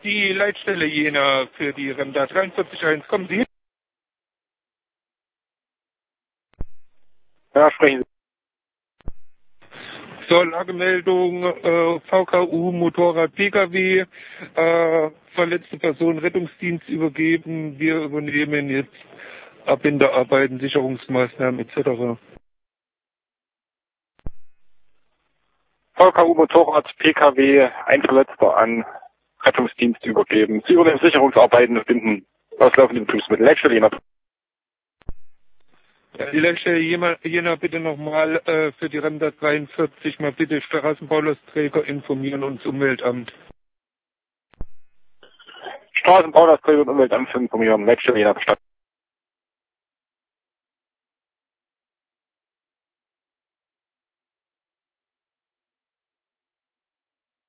die Leitstelle Jena für die Remda 43.1. Kommen Sie? Ja, sprechen Sie. So, Lagemeldung, VKU, Motorrad, Pkw, verletzte Person, Rettungsdienst übergeben. Wir übernehmen jetzt Abbindearbeiten, Sicherungsmaßnahmen etc. VKU Motorrad PKW, ein Verletzter an Rettungsdienst übergeben. Sie übernehmen Sicherungsarbeiten und binden auslaufende Betriebsmittel. Leitstelle Jena. Ja, die Leitstelle Jena bitte nochmal für die Remda 43 mal bitte Straßenbaulasträger informieren und das Umweltamt. Straßenbaulasträger und Umweltamt informieren. Leitstelle Jena.